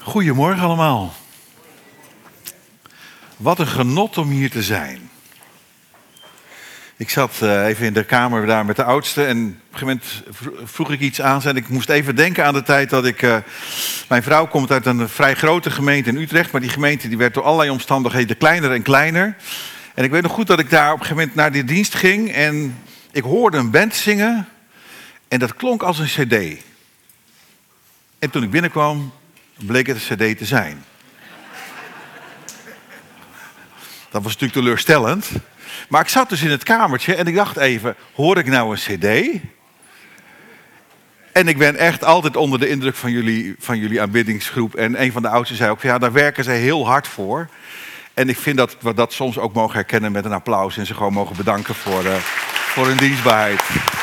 Goedemorgen allemaal. Wat een genot om hier te zijn. Ik zat even in de kamer daar met de oudste en op een gegeven moment vroeg ik iets aan ze. En ik moest even denken aan de tijd dat ik... Mijn vrouw komt uit een vrij grote gemeente in Utrecht, maar die gemeente die werd door allerlei omstandigheden kleiner en kleiner. En ik weet nog goed dat ik daar op een gegeven moment naar die dienst ging en ik hoorde een band zingen en dat klonk als een cd. En toen ik binnenkwam, bleek het een cd te zijn. Dat was natuurlijk teleurstellend. Maar ik zat dus in het kamertje en ik dacht even, hoor ik nou een cd? En ik ben echt altijd onder de indruk van jullie aanbiddingsgroep. En een van de oudsten zei ook, ja, daar werken ze heel hard voor. En ik vind dat we dat soms ook mogen herkennen met een applaus. En ze gewoon mogen bedanken voor hun dienstbaarheid.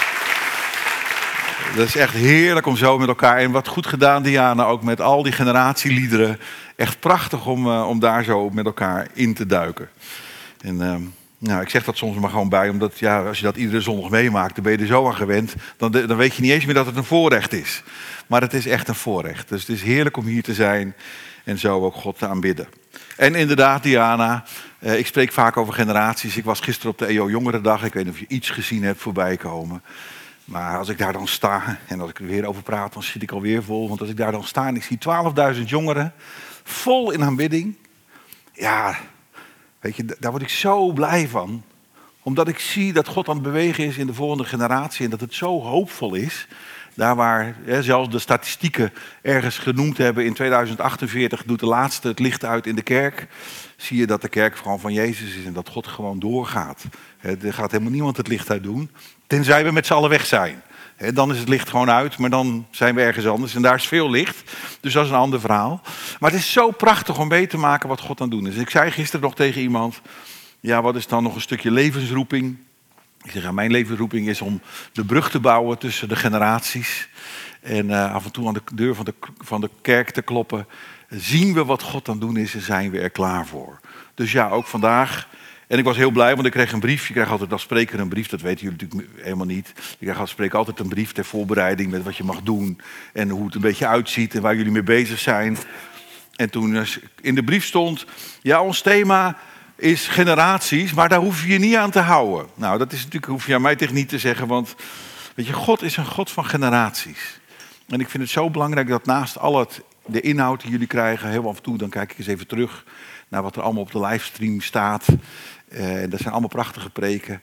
Dat is echt heerlijk om zo met elkaar. En wat goed gedaan, Diana, ook met al die generatieliederen. Echt prachtig om daar zo met elkaar in te duiken. En ik zeg dat soms maar gewoon bij, omdat ja, als je dat iedere zondag meemaakt, dan ben je er zo aan gewend. Dan weet je niet eens meer dat het een voorrecht is. Maar het is echt een voorrecht. Dus het is heerlijk om hier te zijn en zo ook God te aanbidden. En inderdaad, Diana, ik spreek vaak over generaties. Ik was gisteren op de EO Jongerendag. Ik weet niet of je iets gezien hebt voorbij komen. Maar als ik daar dan sta en als ik er weer over praat, dan zit ik alweer vol. Want als ik daar dan sta en ik zie 12.000 jongeren vol in aanbidding. Ja, weet je, daar word ik zo blij van. Omdat ik zie dat God aan het bewegen is in de volgende generatie. En dat het zo hoopvol is. Daar waar zelfs de statistieken ergens genoemd hebben. In 2048 doet de laatste het licht uit in de kerk. Zie je dat de kerk gewoon van Jezus is en dat God gewoon doorgaat. Er gaat helemaal niemand het licht uit doen. Tenzij we met z'n allen weg zijn. Dan is het licht gewoon uit, maar dan zijn we ergens anders. En daar is veel licht, dus dat is een ander verhaal. Maar het is zo prachtig om mee te maken wat God aan het doen is. Ik zei gisteren nog tegen iemand, ja, wat is dan nog een stukje levensroeping? Ik zeg, ja, mijn levensroeping is om de brug te bouwen tussen de generaties. En af en toe aan de deur van de kerk te kloppen. Zien we wat God aan het doen is en zijn we er klaar voor. Dus ja, ook vandaag. En ik was heel blij, want ik kreeg een brief. Je krijgt altijd als spreker een brief, dat weten jullie natuurlijk helemaal niet. Je krijgt als spreker altijd een brief ter voorbereiding met wat je mag doen. En hoe het een beetje uitziet en waar jullie mee bezig zijn. En toen in de brief stond, ja, ons thema is generaties, maar daar hoef je je niet aan te houden. Nou, dat is natuurlijk, hoef je aan mij tegen niet te zeggen, want weet je, God is een God van generaties. En ik vind het zo belangrijk dat naast al de inhoud die jullie krijgen, heel af en toe, dan kijk ik eens even terug naar wat er allemaal op de livestream staat. Dat zijn allemaal prachtige preken.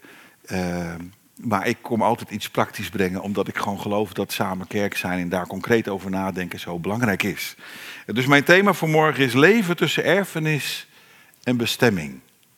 Maar ik kom altijd iets praktisch brengen, omdat ik gewoon geloof dat samen kerk zijn en daar concreet over nadenken zo belangrijk is. Dus mijn thema voor morgen is leven tussen erfenis en bestemming.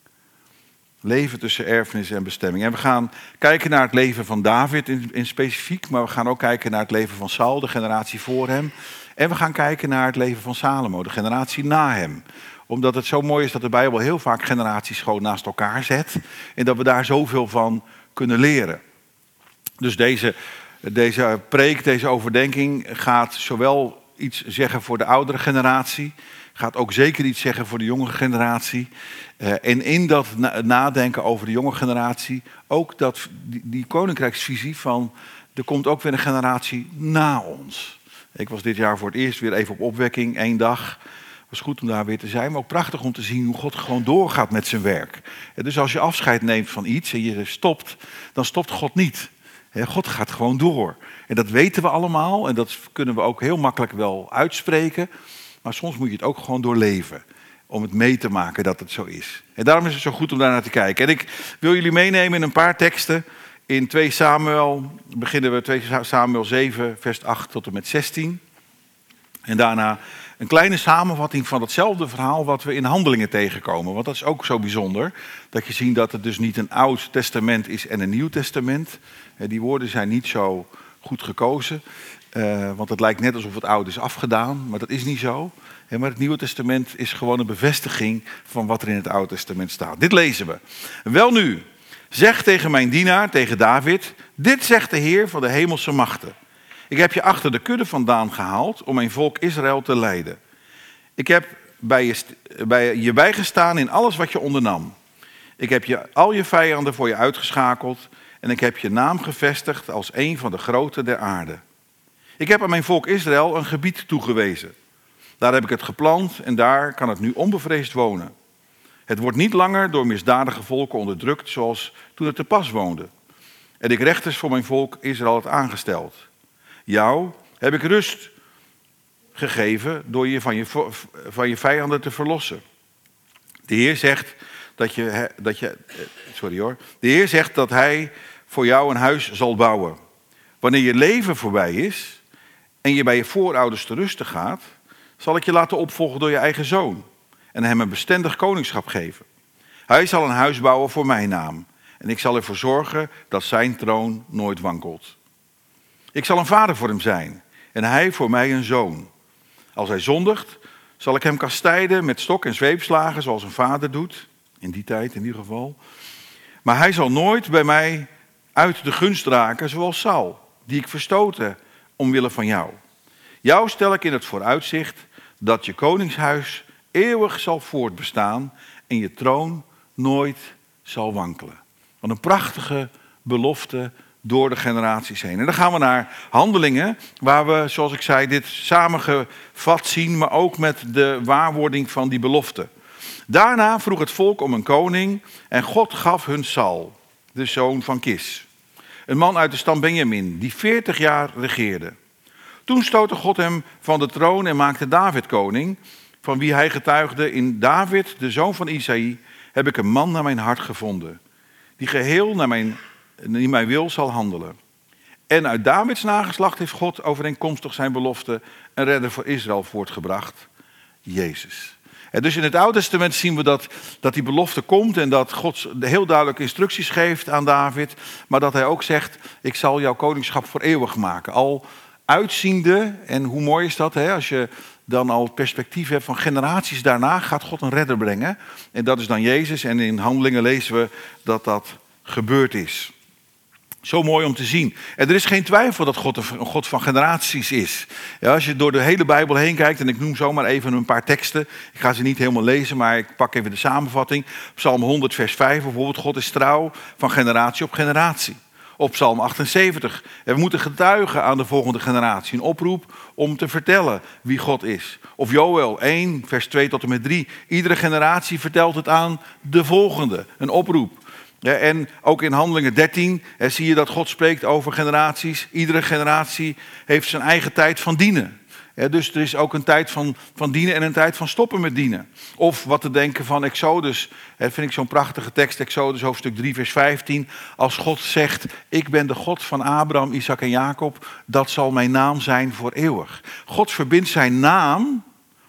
Leven tussen erfenis en bestemming. En we gaan kijken naar het leven van David in specifiek, maar we gaan ook kijken naar het leven van Saul, de generatie voor hem. En we gaan kijken naar het leven van Salomo, de generatie na hem. Omdat het zo mooi is dat de Bijbel heel vaak generaties gewoon naast elkaar zet. En dat we daar zoveel van kunnen leren. Dus deze preek, deze overdenking gaat zowel iets zeggen voor de oudere generatie. Gaat ook zeker iets zeggen voor de jongere generatie. En in dat nadenken over de jonge generatie, ook die koninkrijksvisie van, er komt ook weer een generatie na ons. Ik was dit jaar voor het eerst weer even op opwekking, 1 dag. Het was goed om daar weer te zijn, maar ook prachtig om te zien hoe God gewoon doorgaat met zijn werk. Dus als je afscheid neemt van iets en je stopt, dan stopt God niet. God gaat gewoon door. En dat weten we allemaal en dat kunnen we ook heel makkelijk wel uitspreken. Maar soms moet je het ook gewoon doorleven. Om het mee te maken dat het zo is. En daarom is het zo goed om daar naar te kijken. En ik wil jullie meenemen in een paar teksten. In 2 Samuel beginnen we 2 Samuel 7 vers 8 tot en met 16. En daarna een kleine samenvatting van hetzelfde verhaal wat we in Handelingen tegenkomen. Want dat is ook zo bijzonder. Dat je ziet dat het dus niet een Oud Testament is en een Nieuw Testament. Die woorden zijn niet zo goed gekozen. Want het lijkt net alsof het Oude is afgedaan. Maar dat is niet zo. Maar het Nieuwe Testament is gewoon een bevestiging van wat er in het Oude Testament staat. Dit lezen we. Welnu, zeg tegen mijn dienaar, tegen David. Dit zegt de Heer van de hemelse machten. Ik heb je achter de kudde vandaan gehaald om mijn volk Israël te leiden. Ik heb bij je bijgestaan in alles wat je ondernam. Ik heb al je vijanden voor je uitgeschakeld en ik heb je naam gevestigd als een van de groten der aarde. Ik heb aan mijn volk Israël een gebied toegewezen. Daar heb ik het geplant en daar kan het nu onbevreesd wonen. Het wordt niet langer door misdadige volken onderdrukt zoals toen het te pas woonde. En ik rechters voor mijn volk Israël had aangesteld. Jou heb ik rust gegeven door je van je vijanden te verlossen. De Heer zegt De Heer zegt dat hij voor jou een huis zal bouwen. Wanneer je leven voorbij is en je bij je voorouders te rusten gaat, zal ik je laten opvolgen door je eigen zoon en hem een bestendig koningschap geven. Hij zal een huis bouwen voor mijn naam en ik zal ervoor zorgen dat zijn troon nooit wankelt. Ik zal een vader voor hem zijn en hij voor mij een zoon. Als hij zondigt, zal ik hem kastijden met stok en zweepslagen zoals een vader doet, in die tijd in ieder geval. Maar hij zal nooit bij mij uit de gunst raken zoals Saul, die ik verstoten omwille van jou. Jou stel ik in het vooruitzicht dat je koningshuis eeuwig zal voortbestaan en je troon nooit zal wankelen. Wat een prachtige belofte door de generaties heen. En dan gaan we naar Handelingen, waar we, zoals ik zei, dit samengevat zien, maar ook met de waarwording van die belofte. Daarna vroeg het volk om een koning en God gaf hun Saul, de zoon van Kis. Een man uit de stam Benjamin, die 40 jaar regeerde. Toen stootte God hem van de troon en maakte David koning, van wie hij getuigde: in David, de zoon van Isaï, heb ik een man naar mijn hart gevonden, die geheel naar mijn wil zal handelen. En uit Davids nageslacht heeft God overeenkomstig zijn belofte een redder voor Israël voortgebracht, Jezus. En dus in het Oude Testament zien we dat die belofte komt en dat God heel duidelijk instructies geeft aan David, maar dat hij ook zegt: ik zal jouw koningschap voor eeuwig maken. Al uitziende, en hoe mooi is dat, hè, als je dan al het perspectief hebt van generaties daarna, gaat God een redder brengen. En dat is dan Jezus. En in Handelingen lezen we dat dat gebeurd is. Zo mooi om te zien. En er is geen twijfel dat God een God van generaties is. Ja, als je door de hele Bijbel heen kijkt, en ik noem zomaar even een paar teksten. Ik ga ze niet helemaal lezen, maar ik pak even de samenvatting. Psalm 100 vers 5 bijvoorbeeld: God is trouw van generatie op generatie. Op Psalm 78. En we moeten getuigen aan de volgende generatie. Een oproep om te vertellen wie God is. Of Joël 1 vers 2 tot en met 3. Iedere generatie vertelt het aan de volgende. Een oproep. Ja, en ook in Handelingen 13 zie je dat God spreekt over generaties. Iedere generatie heeft zijn eigen tijd van dienen. Ja, dus er is ook een tijd van dienen en een tijd van stoppen met dienen. Of wat te denken van Exodus. Dat vind ik zo'n prachtige tekst, Exodus hoofdstuk 3 vers 15. Als God zegt: ik ben de God van Abraham, Isaac en Jacob. Dat zal mijn naam zijn voor eeuwig. God verbindt zijn naam,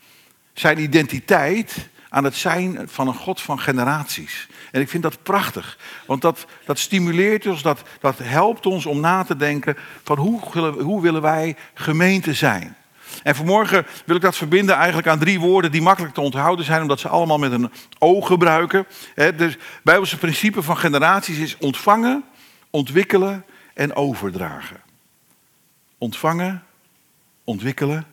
zijn identiteit, aan het zijn van een God van generaties. En ik vind dat prachtig. Want dat stimuleert ons, dat helpt ons om na te denken van hoe willen wij gemeente zijn. En vanmorgen wil ik dat verbinden eigenlijk aan 3 woorden die makkelijk te onthouden zijn, omdat ze allemaal met een O gebruiken. Het Bijbelse principe van generaties is ontvangen, ontwikkelen en overdragen. Ontvangen, ontwikkelen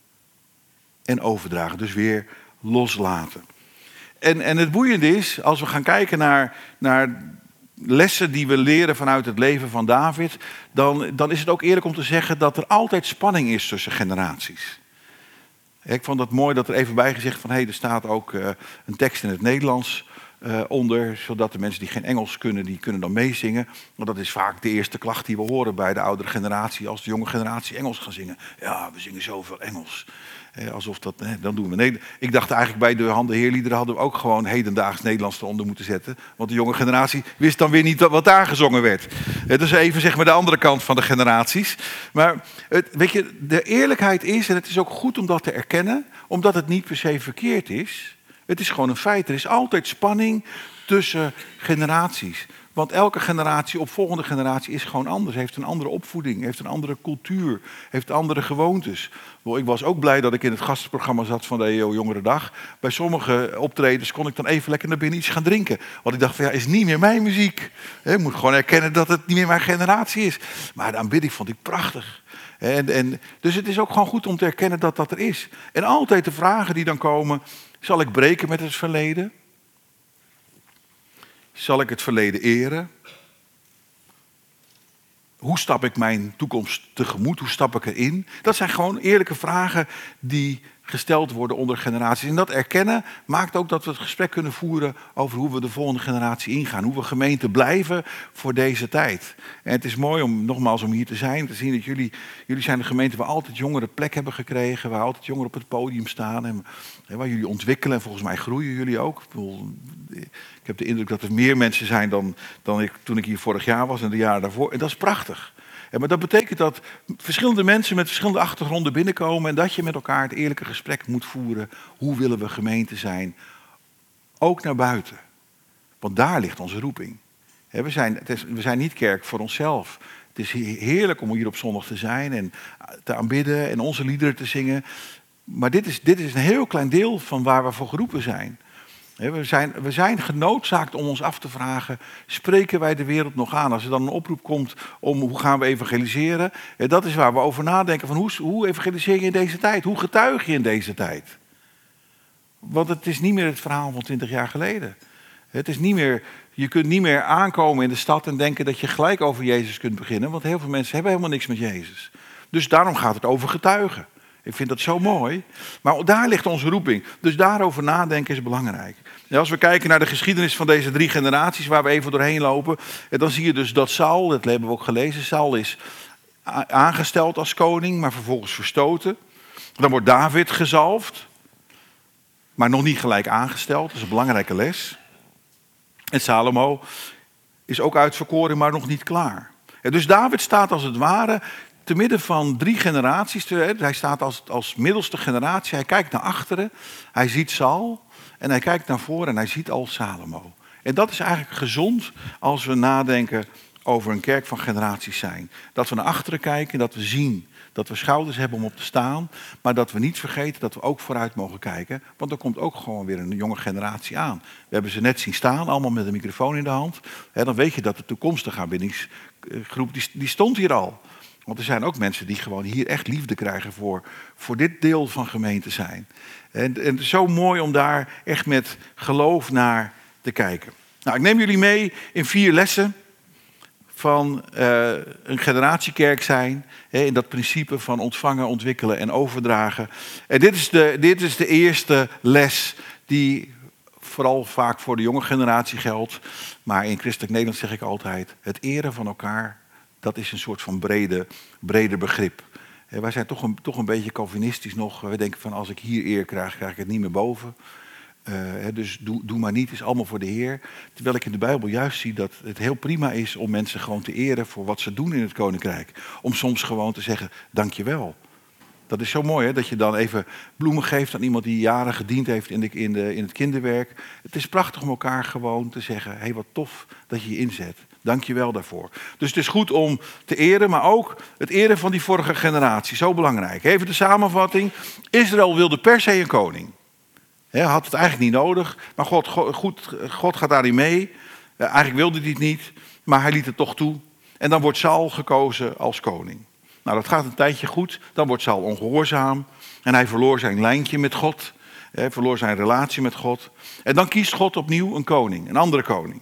en overdragen. Dus weer loslaten. En het boeiende is, als we gaan kijken naar lessen die we leren vanuit het leven van David, dan is het ook eerlijk om te zeggen dat er altijd spanning is tussen generaties. Ik vond het mooi dat er even bij gezegd van, er staat ook een tekst in het Nederlands onder, zodat de mensen die geen Engels kunnen, die kunnen dan meezingen. Want dat is vaak de eerste klacht die we horen bij de oudere generatie, als de jonge generatie Engels gaan zingen. Ja, we zingen zoveel Engels. Alsof dat, dan doen we. Nee, ik dacht eigenlijk bij de Handen Heerliederen hadden we ook gewoon hedendaags Nederlands eronder moeten zetten. Want de jonge generatie wist dan weer niet wat daar gezongen werd. Dus even zeg maar de andere kant van de generaties. Maar weet je, de eerlijkheid is, en het is ook goed om dat te erkennen, omdat het niet per se verkeerd is. Het is gewoon een feit. Er is altijd spanning tussen generaties. Want elke generatie, opvolgende generatie, is gewoon anders. Heeft een andere opvoeding, heeft een andere cultuur, heeft andere gewoontes. Ik was ook blij dat ik in het gastenprogramma zat van de EO Jongerendag. Bij sommige optredens kon ik dan even lekker naar binnen iets gaan drinken. Want ik dacht van, is niet meer mijn muziek. Ik moet gewoon erkennen dat het niet meer mijn generatie is. Maar de aanbidding vond ik prachtig. Dus het is ook gewoon goed om te erkennen dat dat er is. En altijd de vragen die dan komen: zal ik breken met het verleden? Zal ik het verleden eren? Hoe stap ik mijn toekomst tegemoet? Hoe stap ik erin? Dat zijn gewoon eerlijke vragen die gesteld worden onder generaties. En dat erkennen maakt ook dat we het gesprek kunnen voeren over hoe we de volgende generatie ingaan. Hoe we gemeente blijven voor deze tijd. En het is mooi om hier te zijn. Te zien dat jullie zijn de gemeente waar altijd jongeren plek hebben gekregen. Waar altijd jongeren op het podium staan. En waar jullie ontwikkelen. En volgens mij groeien jullie ook. Ik heb de indruk dat er meer mensen zijn dan toen ik hier vorig jaar was en de jaren daarvoor. En dat is prachtig. Maar dat betekent dat verschillende mensen met verschillende achtergronden binnenkomen en dat je met elkaar het eerlijke gesprek moet voeren. Hoe willen we gemeente zijn? Ook naar buiten. Want daar ligt onze roeping. We zijn niet kerk voor onszelf. Het is heerlijk om hier op zondag te zijn en te aanbidden en onze liederen te zingen. Maar dit is een heel klein deel van waar we voor geroepen zijn. We zijn genoodzaakt om ons af te vragen, spreken wij de wereld nog aan? Als er dan een oproep komt om hoe gaan we evangeliseren, dat is waar we over nadenken. Van hoe evangeliseer je in deze tijd? Hoe getuig je in deze tijd? Want het is niet meer het verhaal van 20 jaar geleden. Het is niet meer, je kunt niet meer aankomen in de stad en denken dat je gelijk over Jezus kunt beginnen. Want heel veel mensen hebben helemaal niks met Jezus. Dus daarom gaat het over getuigen. Ik vind dat zo mooi. Maar daar ligt onze roeping. Dus daarover nadenken is belangrijk. En als we kijken naar de geschiedenis van deze 3 generaties waar we even doorheen lopen, dan zie je dus dat Saul, dat hebben we ook gelezen, Saul is aangesteld als koning, maar vervolgens verstoten. Dan wordt David gezalfd, maar nog niet gelijk aangesteld. Dat is een belangrijke les. En Salomo is ook uitverkoren, maar nog niet klaar. En dus David staat als het ware te midden van 3 generaties. Hij staat als middelste generatie. Hij kijkt naar achteren. Hij ziet Saul. En hij kijkt naar voren en hij ziet al Salomo. En dat is eigenlijk gezond als we nadenken over een kerk van generaties zijn. Dat we naar achteren kijken, dat we zien. Dat we schouders hebben om op te staan. Maar dat we niet vergeten dat we ook vooruit mogen kijken. Want er komt ook gewoon weer een jonge generatie aan. We hebben ze net zien staan, allemaal met een microfoon in de hand. Dan weet je dat de toekomstige aanbiddingsgroep, die stond hier al. Want er zijn ook mensen die gewoon hier echt liefde krijgen voor dit deel van gemeente zijn. En het is zo mooi om daar echt met geloof naar te kijken. Nou, ik neem jullie mee in 4 lessen van een generatiekerk zijn. In dat principe van ontvangen, ontwikkelen en overdragen. En dit is de eerste les die vooral vaak voor de jonge generatie geldt. Maar in Christelijk Nederland zeg ik altijd, het eren van elkaar, dat is een soort van breder begrip. Wij zijn toch een beetje Calvinistisch nog. We denken van als ik hier eer krijg ik het niet meer boven. Dus doe maar niet, het is allemaal voor de Heer. Terwijl ik in de Bijbel juist zie dat het heel prima is om mensen gewoon te eren voor wat ze doen in het Koninkrijk. Om soms gewoon te zeggen, dankjewel. Dat is zo mooi, dat je dan even bloemen geeft aan iemand die jaren gediend heeft in het kinderwerk. Het is prachtig om elkaar gewoon te zeggen, hey, wat tof dat je je inzet. Dank je wel daarvoor. Dus het is goed om te eren, maar ook het eren van die vorige generatie. Zo belangrijk. Even de samenvatting. Israël wilde per se een koning. Had het eigenlijk niet nodig, maar God gaat daarin mee. Eigenlijk wilde hij het niet, maar hij liet het toch toe. En dan wordt Saul gekozen als koning. Nou, dat gaat een tijdje goed. Dan wordt Saul ongehoorzaam. En hij verloor zijn lijntje met God. Hij verloor zijn relatie met God. En dan kiest God opnieuw een koning, een andere koning.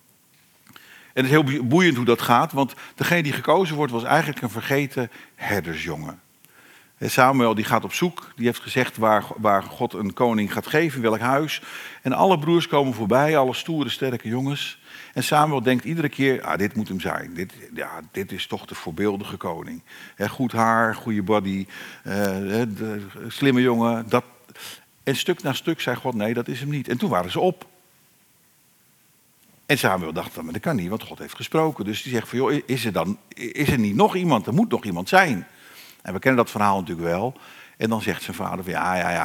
En het is heel boeiend hoe dat gaat, want degene die gekozen wordt was eigenlijk een vergeten herdersjongen. Samuel die gaat op zoek, die heeft gezegd waar God een koning gaat geven, in welk huis. En alle broers komen voorbij, alle stoere, sterke jongens. En Samuel denkt iedere keer, dit moet hem zijn. Dit is toch de voorbeeldige koning. Goed haar, goede body, slimme jongen. En stuk na stuk zei God, nee, dat is hem niet. En toen waren ze op. En Samuel dacht, maar dat kan niet, want God heeft gesproken. Dus die zegt van, joh, is er niet nog iemand? Er moet nog iemand zijn. En we kennen dat verhaal natuurlijk wel. En dan zegt zijn vader van,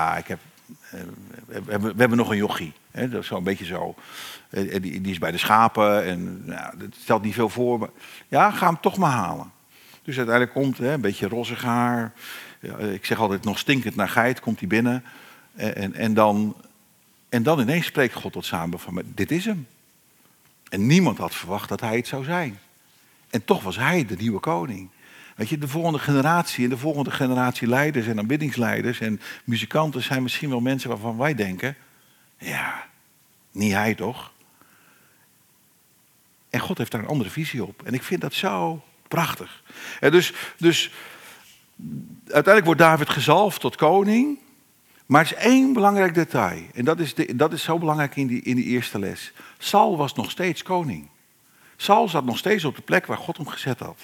we hebben nog een jochie. Dat is zo'n beetje zo. Die is bij de schapen en dat stelt niet veel voor. Maar, ga hem toch maar halen. Dus uiteindelijk komt een beetje rossig haar. Ik zeg altijd nog stinkend naar geit, komt hij binnen. En dan ineens spreekt God tot Samuel van, dit is hem. En niemand had verwacht dat hij het zou zijn. En toch was hij de nieuwe koning. Weet je, de volgende generatie en de volgende generatie leiders en aanbiddingsleiders en muzikanten zijn misschien wel mensen waarvan wij denken, niet hij toch? En God heeft daar een andere visie op. En ik vind dat zo prachtig. En dus uiteindelijk wordt David gezalfd tot koning. Maar er is één belangrijk detail. En dat is zo belangrijk in die eerste les. Saul was nog steeds koning. Saul zat nog steeds op de plek waar God hem gezet had.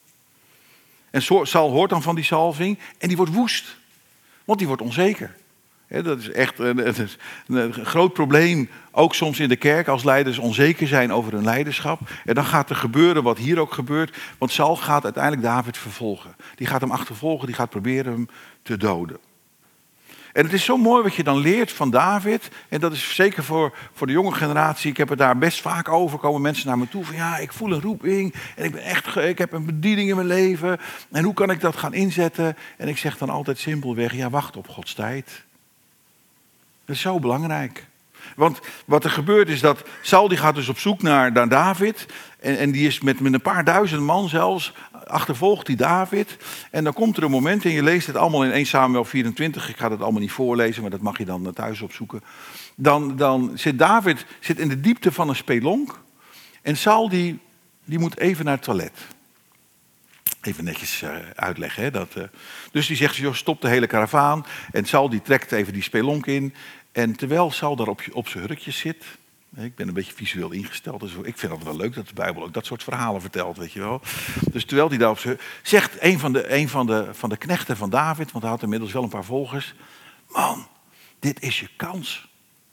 En Saul hoort dan van die salving en die wordt woest. Want die wordt onzeker. Dat is echt een groot probleem, ook soms in de kerk, als leiders onzeker zijn over hun leiderschap. En dan gaat er gebeuren wat hier ook gebeurt, want Saul gaat uiteindelijk David vervolgen. Die gaat hem achtervolgen, die gaat proberen hem te doden. En het is zo mooi wat je dan leert van David. En dat is zeker voor de jonge generatie. Ik heb het daar best vaak over. Komen mensen naar me toe van ja, ik voel een roeping. En ik heb een bediening in mijn leven. En hoe kan ik dat gaan inzetten? En ik zeg dan altijd simpelweg, ja, wacht op Gods tijd. Dat is zo belangrijk. Want wat er gebeurt is dat Saul die gaat dus op zoek naar David. En die is met een paar duizend man zelfs, achtervolgt die David. En dan komt er een moment, en je leest het allemaal in 1 Samuel 24. Ik ga het allemaal niet voorlezen, maar dat mag je dan thuis opzoeken. Dan zit David in de diepte van een spelonk. En Saul die moet even naar het toilet. Even netjes uitleggen. Hè, dus die zegt, joh, stop de hele karavaan. En Saul die trekt even die spelonk in. En terwijl Saul daar op zijn hurkjes zit. Ik ben een beetje visueel ingesteld. Dus ik vind het wel leuk dat de Bijbel ook dat soort verhalen vertelt, weet je wel. Dus terwijl hij daar op zijn... Zegt een van de knechten van David, want hij had inmiddels wel een paar volgers. Man, dit is je kans.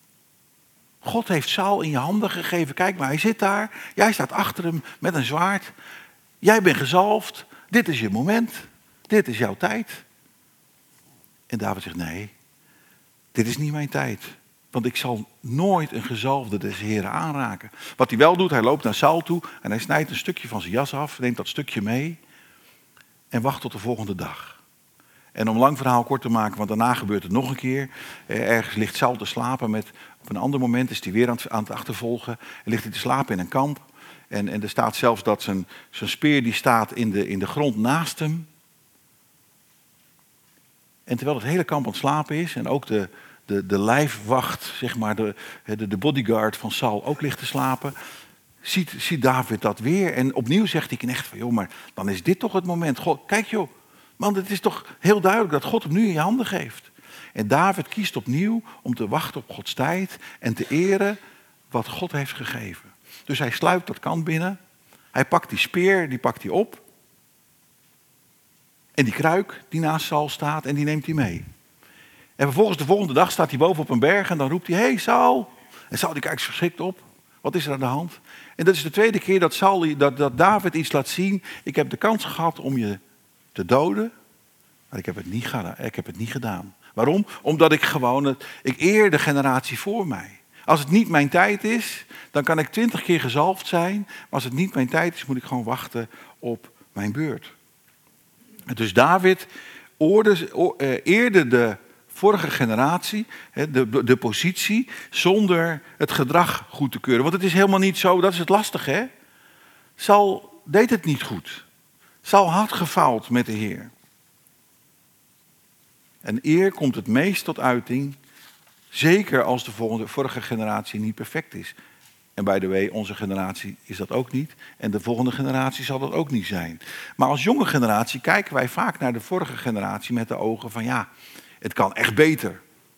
God heeft Saul in je handen gegeven. Kijk maar, hij zit daar. Jij staat achter hem met een zwaard. Jij bent gezalfd. Dit is je moment. Dit is jouw tijd. En David zegt, nee, dit is niet mijn tijd. Want ik zal nooit een gezalfde des Heren aanraken. Wat hij wel doet, hij loopt naar Saul toe en hij snijdt een stukje van zijn jas af, neemt dat stukje mee en wacht tot de volgende dag. En om een lang verhaal kort te maken, want daarna gebeurt het nog een keer. Ergens ligt Saul te slapen, op een ander moment is hij weer aan het achtervolgen. En ligt hij te slapen in een kamp. En er staat zelfs dat zijn speer die staat in de grond naast hem. En terwijl het hele kamp aan het slapen is en ook de lijfwacht, zeg maar, de bodyguard van Saul ook ligt te slapen, ziet David dat weer. En opnieuw zegt die knecht van, joh, maar dan is dit toch het moment. God, kijk joh, man, het is toch heel duidelijk dat God hem nu in je handen geeft. En David kiest opnieuw om te wachten op Gods tijd en te eren wat God heeft gegeven. Dus hij sluipt dat kamp binnen, hij pakt die speer, die pakt hij op. En die kruik die naast Saul staat en die neemt hij mee. En vervolgens de volgende dag staat hij boven op een berg en dan roept hij, hey Saul. En Saul die kijkt verschrikt op. Wat is er aan de hand? En dat is de tweede keer dat David iets laat zien. Ik heb de kans gehad om je te doden, maar ik heb het niet gedaan. Waarom? Omdat ik eer de generatie voor mij. Als het niet mijn tijd is, dan kan ik 20 keer gezalfd zijn. Maar als het niet mijn tijd is, moet ik gewoon wachten op mijn beurt. Dus David eerde de vorige generatie, de positie, zonder het gedrag goed te keuren. Want het is helemaal niet zo, dat is het lastige. Hè? Saul deed het niet goed. Saul had gefaald met de Heer. En eer komt het meest tot uiting, zeker als de vorige generatie niet perfect is. En by the way, onze generatie is dat ook niet. En de volgende generatie zal dat ook niet zijn. Maar als jonge generatie kijken wij vaak naar de vorige generatie met de ogen van ja, het kan echt beter.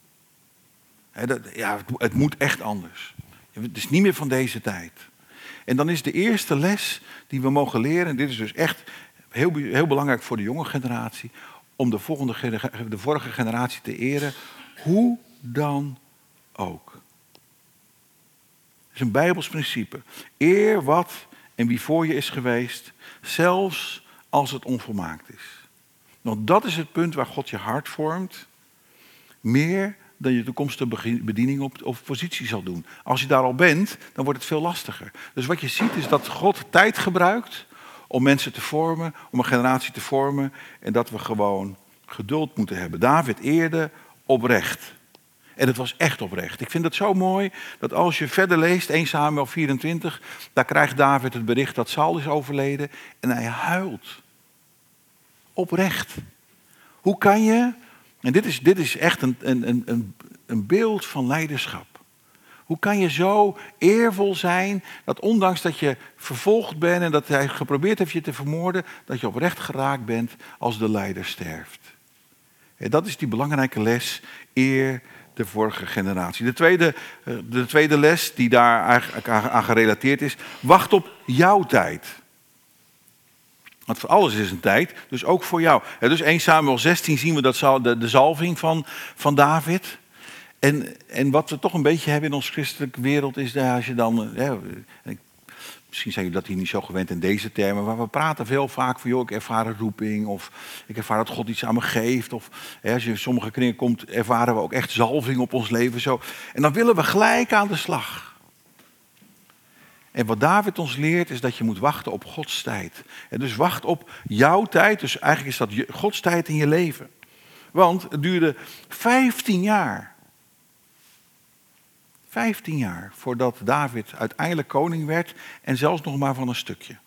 Het moet echt anders. Het is niet meer van deze tijd. En dan is de eerste les die we mogen leren, en dit is dus echt heel, heel belangrijk voor de jonge generatie, om de vorige generatie te eren, hoe dan ook. Het is een Bijbels principe. Eer wat en wie voor je is geweest, zelfs als het onvolmaakt is. Want dat is het punt waar God je hart vormt, meer dan je toekomstige bediening of positie zal doen. Als je daar al bent, dan wordt het veel lastiger. Dus wat je ziet is dat God tijd gebruikt om mensen te vormen, om een generatie te vormen, en dat we gewoon geduld moeten hebben. David eerde oprecht. En het was echt oprecht. Ik vind het zo mooi dat als je verder leest, 1 Samuel 24, daar krijgt David het bericht dat Saul is overleden en hij huilt. Oprecht. Hoe kan je, en dit is echt een beeld van leiderschap. Hoe kan je zo eervol zijn dat ondanks dat je vervolgd bent en dat hij geprobeerd heeft je te vermoorden, dat je oprecht geraakt bent als de leider sterft. Dat is die belangrijke les, eer de vorige generatie. De tweede les die daar eigenlijk aan gerelateerd is, wacht op jouw tijd. Want voor alles is een tijd, dus ook voor jou. Dus 1 Samuel 16 zien we de zalving van David. En wat we toch een beetje hebben in onze christelijke wereld is dat als je dan... Misschien zijn jullie dat hier niet zo gewend in deze termen, maar we praten veel vaak van, ik ervaar een roeping, of ik ervaar dat God iets aan me geeft. Of als je in sommige kringen komt, ervaren we ook echt zalving op ons leven. Zo. En dan willen we gelijk aan de slag. En wat David ons leert, is dat je moet wachten op Gods tijd. En dus wacht op jouw tijd, dus eigenlijk is dat Gods tijd in je leven. Want het duurde 15 jaar. 15 jaar voordat David uiteindelijk koning werd en zelfs nog maar van een stukje.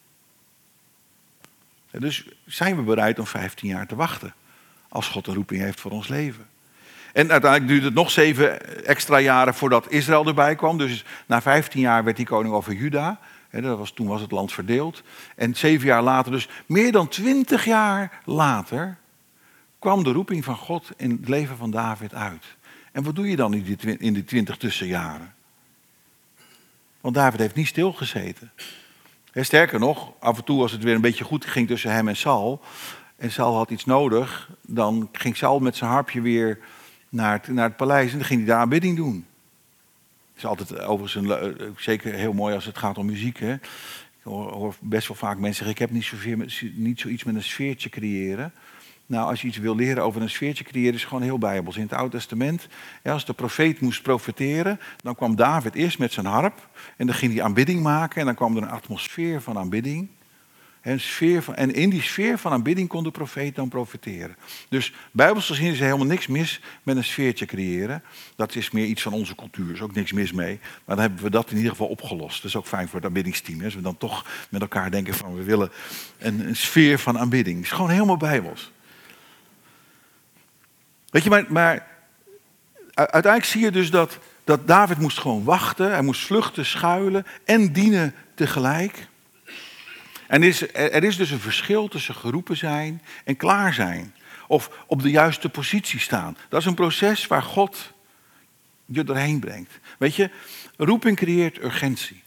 Dus zijn we bereid om 15 jaar te wachten als God een roeping heeft voor ons leven. En uiteindelijk duurde het nog 7 extra jaren voordat Israël erbij kwam. Dus na 15 jaar werd hij koning over Juda. Toen was het land verdeeld. En 7 jaar later, dus meer dan 20 jaar later, kwam de roeping van God in het leven van David uit. En wat doe je dan in die 20 tussenjaren? Want David heeft niet stilgezeten. Sterker nog, af en toe als het weer een beetje goed ging tussen hem en Saul, en Saul had iets nodig, dan ging Saul met zijn harpje weer naar het paleis en dan ging hij daar aanbidding doen. Het is altijd overigens zeker heel mooi als het gaat om muziek. Hè? Ik hoor best wel vaak mensen zeggen, ik heb niet zoiets met een sfeertje creëren. Nou, als je iets wil leren over een sfeertje creëren, is het gewoon heel bijbels. In het Oude Testament, als de profeet moest profeteren, dan kwam David eerst met zijn harp en dan ging hij aanbidding maken en dan kwam er een atmosfeer van aanbidding. En in die sfeer van aanbidding kon de profeet dan profeteren. Dus bijbels gezien is er helemaal niks mis met een sfeertje creëren. Dat is meer iets van onze cultuur, er is ook niks mis mee. Maar dan hebben we dat in ieder geval opgelost. Dat is ook fijn voor het aanbiddingsteam. Als we dan toch met elkaar denken van we willen een sfeer van aanbidding. Het is gewoon helemaal bijbels. Weet je, maar uiteindelijk zie je dus dat David moest gewoon wachten. Hij moest vluchten, schuilen en dienen tegelijk. En er is dus een verschil tussen geroepen zijn en klaar zijn. Of op de juiste positie staan. Dat is een proces waar God je doorheen brengt. Weet je, roeping creëert urgentie.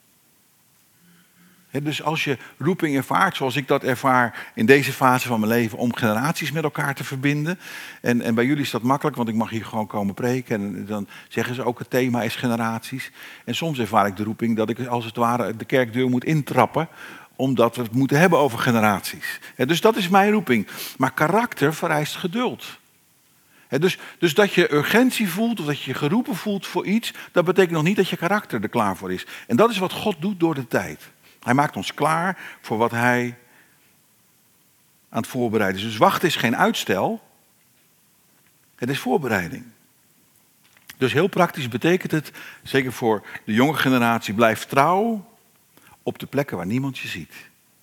Dus als je roeping ervaart, zoals ik dat ervaar in deze fase van mijn leven, om generaties met elkaar te verbinden. En bij jullie is dat makkelijk, want ik mag hier gewoon komen preken. En dan zeggen ze ook, het thema is generaties. En soms ervaar ik de roeping dat ik als het ware de kerkdeur moet intrappen, omdat we het moeten hebben over generaties. Dus dat is mijn roeping. Maar karakter vereist geduld. Dus dat je urgentie voelt of dat je je geroepen voelt voor iets, dat betekent nog niet dat je karakter er klaar voor is. En dat is wat God doet door de tijd. Hij maakt ons klaar voor wat hij aan het voorbereiden is. Dus wachten is geen uitstel. Het is voorbereiding. Dus heel praktisch betekent het, zeker voor de jonge generatie, blijf trouw op de plekken waar niemand je ziet.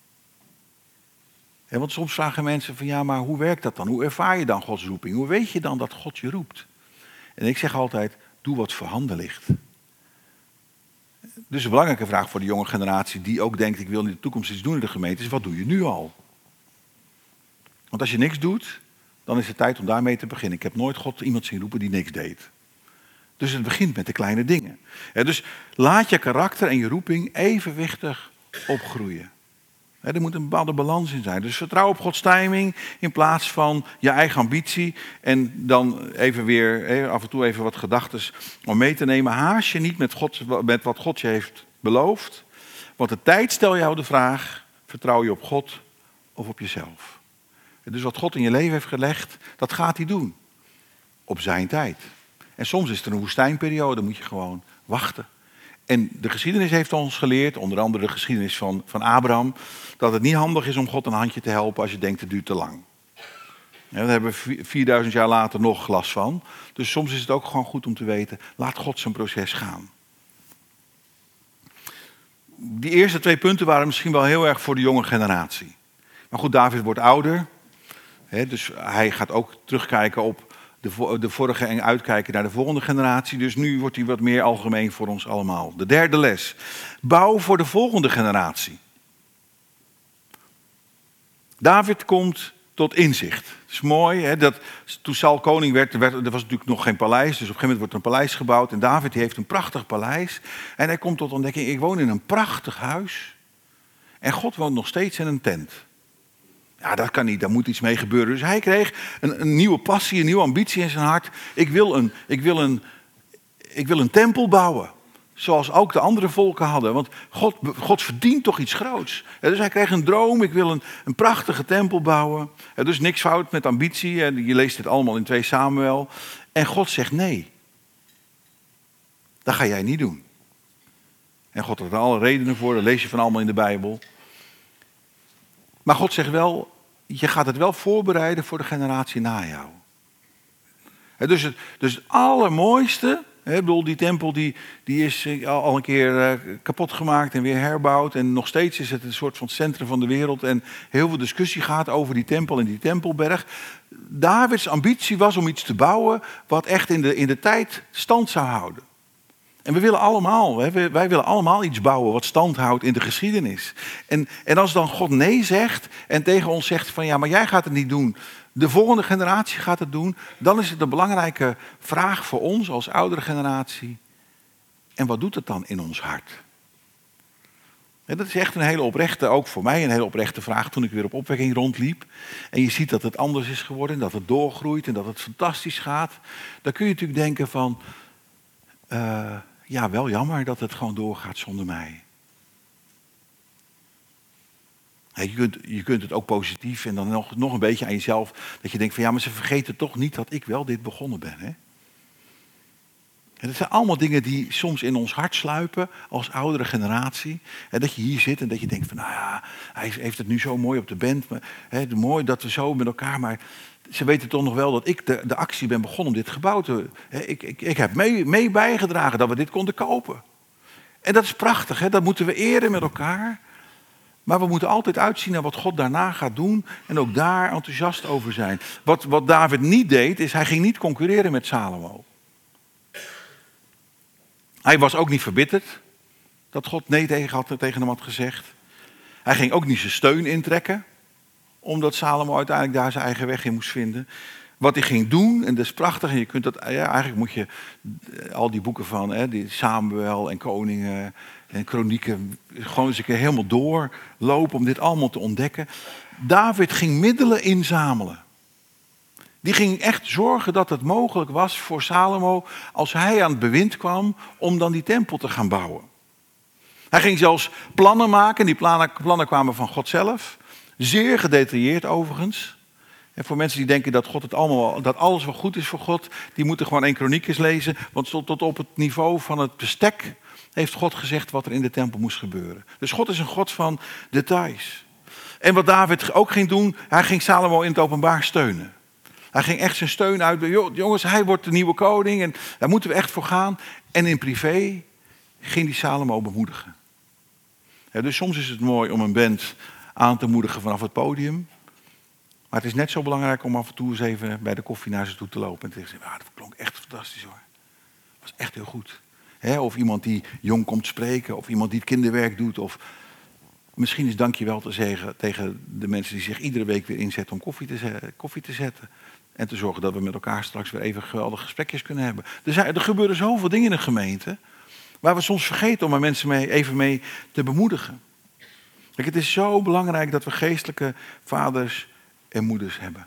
Want soms vragen mensen van ja, maar hoe werkt dat dan? Hoe ervaar je dan Gods roeping? Hoe weet je dan dat God je roept? En ik zeg altijd, doe wat voor handen ligt. Dus een belangrijke vraag voor de jonge generatie die ook denkt, ik wil in de toekomst iets doen in de gemeente, is wat doe je nu al? Want als je niks doet, dan is het tijd om daarmee te beginnen. Ik heb nooit God iemand zien roepen die niks deed. Dus het begint met de kleine dingen. Dus laat je karakter en je roeping evenwichtig opgroeien. Er moet een bepaalde balans in zijn. Dus vertrouw op Gods timing in plaats van je eigen ambitie. En dan even weer, af en toe even wat gedachten om mee te nemen. Haast je niet met wat God je heeft beloofd. Want de tijd stel jou de vraag, vertrouw je op God of op jezelf? Dus wat God in je leven heeft gelegd, dat gaat hij doen. Op zijn tijd. En soms is er een woestijnperiode, moet je gewoon wachten. En de geschiedenis heeft ons geleerd, onder andere de geschiedenis van Abraham, dat het niet handig is om God een handje te helpen als je denkt het duurt te lang. Ja, daar hebben we 4000 jaar later nog last van. Dus soms is het ook gewoon goed om te weten, laat God zijn proces gaan. Die eerste 2 punten waren misschien wel heel erg voor de jonge generatie. Maar goed, David wordt ouder. Dus hij gaat ook terugkijken op de vorige en uitkijken naar de volgende generatie. Dus nu wordt hij wat meer algemeen voor ons allemaal. De derde les. Bouw voor de volgende generatie. David komt tot inzicht. Het is mooi, hè, dat toen Saul koning werd, er was natuurlijk nog geen paleis. Dus op een gegeven moment wordt er een paleis gebouwd. En David die heeft een prachtig paleis. En hij komt tot ontdekking, ik woon in een prachtig huis. En God woont nog steeds in een tent. Ja, dat kan niet, daar moet iets mee gebeuren. Dus hij kreeg een nieuwe passie, een nieuwe ambitie in zijn hart. Ik wil een tempel bouwen. Zoals ook de andere volken hadden. Want God verdient toch iets groots. Dus hij kreeg een droom. Ik wil een prachtige tempel bouwen. Dus niks fout met ambitie. Je leest dit allemaal in 2 Samuel. En God zegt nee. Dat ga jij niet doen. En God had er alle redenen voor. Dat lees je van allemaal in de Bijbel. Maar God zegt wel, je gaat het wel voorbereiden voor de generatie na jou. Dus het allermooiste, ik bedoel, die tempel die is al een keer kapot gemaakt en weer herbouwd. En nog steeds is het een soort van centrum van de wereld. En heel veel discussie gaat over die tempel en die tempelberg. Davids ambitie was om iets te bouwen wat echt in de tijd stand zou houden. En wij willen allemaal iets bouwen wat stand houdt in de geschiedenis. En als dan God nee zegt en tegen ons zegt van ja, maar jij gaat het niet doen. De volgende generatie gaat het doen. Dan is het een belangrijke vraag voor ons als oudere generatie. En wat doet het dan in ons hart? En dat is echt een hele oprechte, ook voor mij een hele oprechte vraag toen ik weer op opwekking rondliep. En je ziet dat het anders is geworden, dat het doorgroeit en dat het fantastisch gaat. Dan kun je natuurlijk denken van, ja, wel jammer dat het gewoon doorgaat zonder mij. Je kunt het ook positief en dan nog een beetje aan jezelf. Dat je denkt van ja, maar ze vergeten toch niet dat ik wel dit begonnen ben. Hè? En dat zijn allemaal dingen die soms in ons hart sluipen als oudere generatie. En dat je hier zit en dat je denkt van nou ja, hij heeft het nu zo mooi op de band. Mooi dat we zo met elkaar, maar ze weten toch nog wel dat ik de actie ben begonnen om dit gebouw te... Ik heb mee bijgedragen dat we dit konden kopen. En dat is prachtig, hè? Dat moeten we eren met elkaar. Maar we moeten altijd uitzien naar wat God daarna gaat doen. En ook daar enthousiast over zijn. Wat David niet deed, is hij ging niet concurreren met Salomo. Hij was ook niet verbitterd dat God nee tegen hem had gezegd. Hij ging ook niet zijn steun intrekken. Omdat Salomo uiteindelijk daar zijn eigen weg in moest vinden. Wat hij ging doen, en dat is prachtig. En je kunt dat, ja, eigenlijk moet je al die boeken van die Samuel en Koningen en Kronieken gewoon eens een keer helemaal doorlopen om dit allemaal te ontdekken. David ging middelen inzamelen. Die ging echt zorgen dat het mogelijk was voor Salomo als hij aan het bewind kwam om dan die tempel te gaan bouwen. Hij ging zelfs plannen maken. Die plannen kwamen van God zelf. Zeer gedetailleerd overigens. En voor mensen die denken dat alles wat goed is voor God, die moeten gewoon 1 Kroniekjes lezen. Want tot op het niveau van het bestek heeft God gezegd wat er in de tempel moest gebeuren. Dus God is een God van details. En wat David ook ging doen, hij ging Salomo in het openbaar steunen. Hij ging echt zijn steun uit. Jongens, hij wordt de nieuwe koning en daar moeten we echt voor gaan. En in privé ging die Salomo bemoedigen. Ja, dus soms is het mooi om een band aan te moedigen vanaf het podium. Maar het is net zo belangrijk om af en toe eens even bij de koffie naar ze toe te lopen. En te zeggen, dat klonk echt fantastisch hoor. Dat was echt heel goed. Of iemand die jong komt spreken. Of iemand die het kinderwerk doet. Of misschien is dankjewel te zeggen tegen de mensen die zich iedere week weer inzetten om koffie te zetten. En te zorgen dat we met elkaar straks weer even geweldige gesprekjes kunnen hebben. Er gebeuren zoveel dingen in de gemeente. Waar we soms vergeten om er mensen even mee te bemoedigen. Kijk, het is zo belangrijk dat we geestelijke vaders en moeders hebben.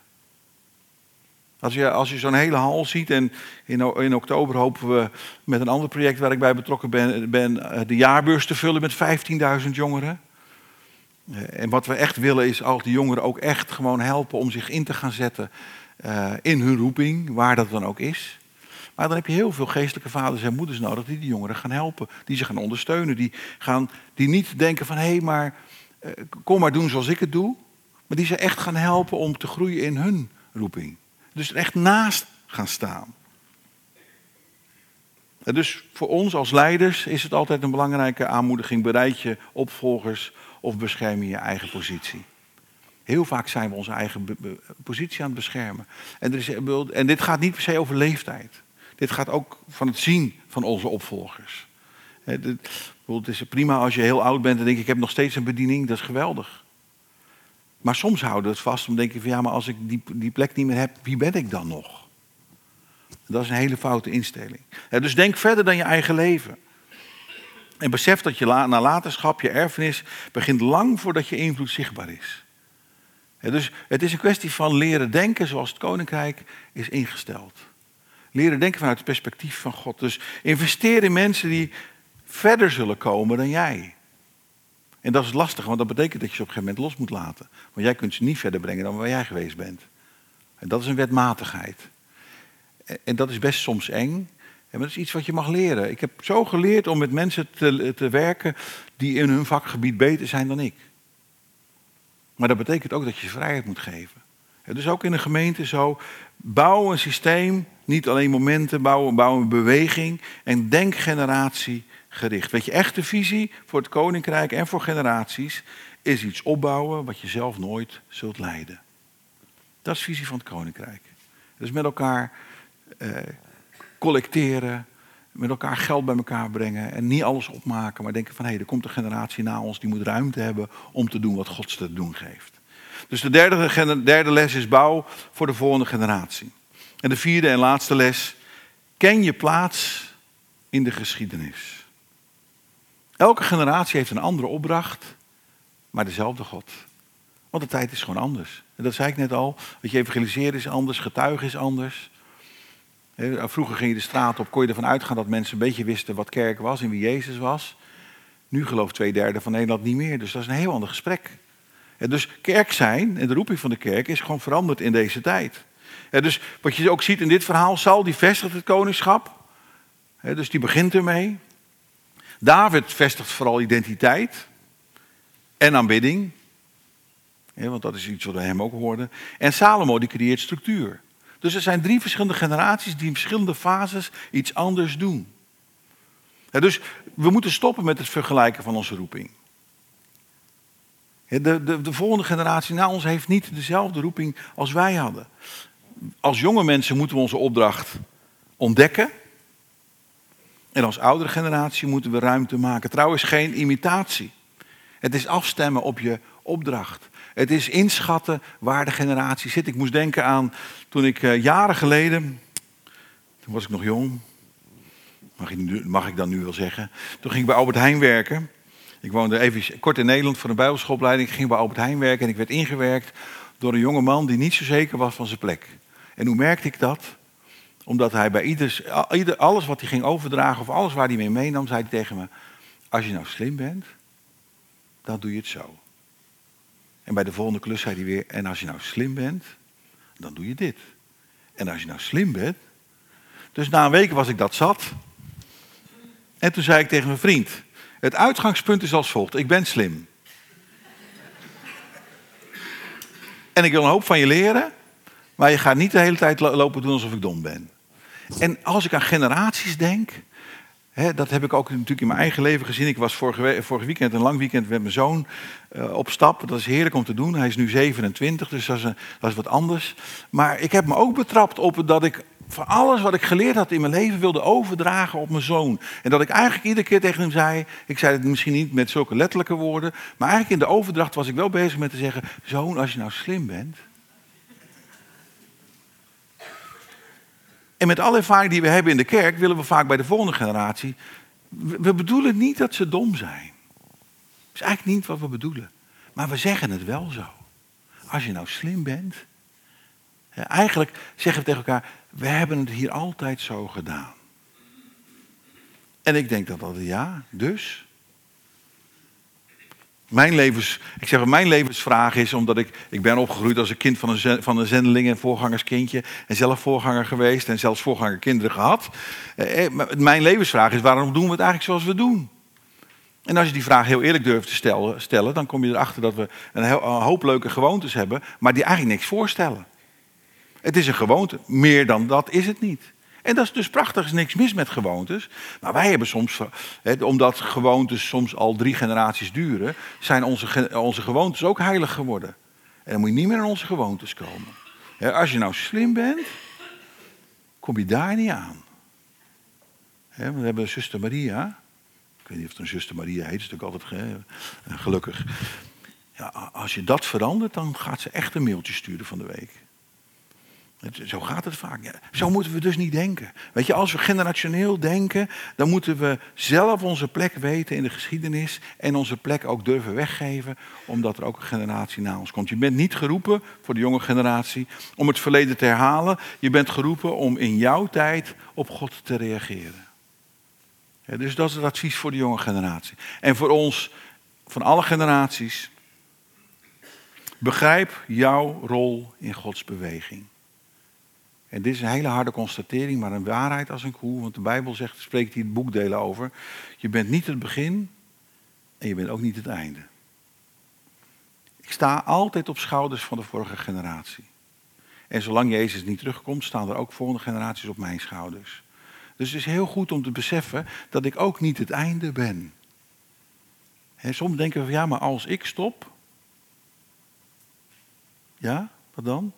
Als je zo'n hele hal ziet en in oktober hopen we met een ander project waar ik bij betrokken ben de jaarbeurs te vullen met 15.000 jongeren. En wat we echt willen is al die jongeren ook echt gewoon helpen om zich in te gaan zetten in hun roeping, waar dat dan ook is. Maar dan heb je heel veel geestelijke vaders en moeders nodig die jongeren gaan helpen. Die ze gaan ondersteunen. Die niet denken van hé, maar kom maar doen zoals ik het doe. Maar die ze echt gaan helpen om te groeien in hun roeping. Dus er echt naast gaan staan. En dus voor ons als leiders is het altijd een belangrijke aanmoediging. Bereid je opvolgers of bescherm je eigen positie. Heel vaak zijn we onze eigen positie aan het beschermen. En dit gaat niet per se over leeftijd. Dit gaat ook van het zien van onze opvolgers. Het is prima als je heel oud bent en denkt ik heb nog steeds een bediening. Dat is geweldig. Maar soms houden we het vast om te denken van ja, maar als ik die plek niet meer heb, wie ben ik dan nog? Dat is een hele foute instelling. Dus denk verder dan je eigen leven. En besef dat je nalatenschap, je erfenis, begint lang voordat je invloed zichtbaar is. Dus het is een kwestie van leren denken zoals het koninkrijk is ingesteld. Leren denken vanuit het perspectief van God. Dus investeer in mensen die verder zullen komen dan jij. En dat is lastig, want dat betekent dat je ze op een gegeven moment los moet laten. Want jij kunt ze niet verder brengen dan waar jij geweest bent. En dat is een wetmatigheid. En dat is best soms eng. Maar dat is iets wat je mag leren. Ik heb zo geleerd om met mensen te werken die in hun vakgebied beter zijn dan ik. Maar dat betekent ook dat je vrijheid moet geven. Dus ook in een gemeente zo. Bouw een systeem, niet alleen momenten, bouw een beweging. En denk generatiegericht. Weet je, echte visie voor het koninkrijk en voor generaties is iets opbouwen wat je zelf nooit zult leiden. Dat is visie van het koninkrijk. Dus met elkaar collecteren, met elkaar geld bij elkaar brengen en niet alles opmaken, maar denken van hé, er komt een generatie na ons die moet ruimte hebben om te doen wat God ze te doen geeft. Dus de derde les is bouw voor de volgende generatie. En de vierde en laatste les, ken je plaats in de geschiedenis. Elke generatie heeft een andere opdracht, maar dezelfde God. Want de tijd is gewoon anders. En dat zei ik net al, dat je evangeliseren is anders, getuigen is anders. Vroeger ging je de straat op, kon je ervan uitgaan dat mensen een beetje wisten wat kerk was en wie Jezus was. Nu gelooft 2/3 van Nederland niet meer, dus dat is een heel ander gesprek. Dus kerk zijn en de roeping van de kerk is gewoon veranderd in deze tijd. Dus wat je ook ziet in dit verhaal, Saul die vestigt het koningschap. Dus die begint ermee. David vestigt vooral identiteit en aanbidding. Want dat is iets wat we hem ook hoorden. En Salomo die creëert structuur. Dus er zijn 3 verschillende generaties die in verschillende fases iets anders doen. Dus we moeten stoppen met het vergelijken van onze roeping. De volgende generatie na ons heeft niet dezelfde roeping als wij hadden. Als jonge mensen moeten we onze opdracht ontdekken. En als oudere generatie moeten we ruimte maken. Trouwens, geen imitatie. Het is afstemmen op je opdracht. Het is inschatten waar de generatie zit. Ik moest denken aan toen ik jaren geleden, toen was ik nog jong, mag ik dan nu wel zeggen. Toen ging ik bij Albert Heijn werken. Ik woonde even kort in Nederland voor een bijbelschoolopleiding. Ik ging bij Albert Heijn werken en ik werd ingewerkt door een jonge man die niet zo zeker was van zijn plek. En hoe merkte ik dat? Omdat hij bij alles wat hij ging overdragen of alles waar hij mee meenam, zei hij tegen me, als je nou slim bent, dan doe je het zo. En bij de volgende klus zei hij weer, en als je nou slim bent, dan doe je dit. En als je nou slim bent. Dus na een week was ik dat zat. En toen zei ik tegen mijn vriend, het uitgangspunt is als volgt, ik ben slim. En ik wil een hoop van je leren, maar je gaat niet de hele tijd lopen doen alsof ik dom ben. En als ik aan generaties denk, dat heb ik ook natuurlijk in mijn eigen leven gezien. Ik was vorig weekend, een lang weekend met mijn zoon op stap. Dat is heerlijk om te doen. Hij is nu 27, dus dat is wat anders. Maar ik heb me ook betrapt op dat ik van alles wat ik geleerd had in mijn leven wilde overdragen op mijn zoon. En dat ik eigenlijk iedere keer tegen hem zei, ik zei het misschien niet met zulke letterlijke woorden, maar eigenlijk in de overdracht was ik wel bezig met te zeggen, zoon, als je nou slim bent. En met alle ervaring die we hebben in de kerk, willen we vaak bij de volgende generatie. We bedoelen niet dat ze dom zijn. Dat is eigenlijk niet wat we bedoelen. Maar we zeggen het wel zo. Als je nou slim bent. Eigenlijk zeggen we tegen elkaar, we hebben het hier altijd zo gedaan. En ik denk dat ja, dus. Mijn levensvraag is, omdat ik ben opgegroeid als een kind van een zendeling en voorgangerskindje. En zelf voorganger geweest en zelfs voorgangerkinderen gehad. Mijn levensvraag is, waarom doen we het eigenlijk zoals we doen? En als je die vraag heel eerlijk durft te stellen, dan kom je erachter dat we een hoop leuke gewoontes hebben, maar die eigenlijk niks voorstellen. Het is een gewoonte, meer dan dat is het niet. En dat is dus prachtig, er is niks mis met gewoontes. Maar wij hebben soms, omdat gewoontes soms al 3 generaties duren, zijn onze gewoontes ook heilig geworden. En dan moet je niet meer in onze gewoontes komen. Als je nou slim bent, kom je daar niet aan. We hebben zuster Maria. Ik weet niet of het een zuster Maria heet, dat is natuurlijk altijd gelukkig. Ja, als je dat verandert, dan gaat ze echt een mailtje sturen van de week. Zo gaat het vaak. Ja, zo moeten we dus niet denken. Weet je, als we generationeel denken, dan moeten we zelf onze plek weten in de geschiedenis en onze plek ook durven weggeven, omdat er ook een generatie na ons komt. Je bent niet geroepen, voor de jonge generatie, om het verleden te herhalen. Je bent geroepen om in jouw tijd op God te reageren. Ja, dus dat is het advies voor de jonge generatie. En voor ons, van alle generaties, begrijp jouw rol in Gods beweging. En dit is een hele harde constatering, maar een waarheid als een koe. Want de Bijbel spreekt hier boekdelen over. Je bent niet het begin en je bent ook niet het einde. Ik sta altijd op schouders van de vorige generatie. En zolang Jezus niet terugkomt, staan er ook volgende generaties op mijn schouders. Dus het is heel goed om te beseffen dat ik ook niet het einde ben. Soms denken we van ja, maar als ik stop. Ja, wat dan?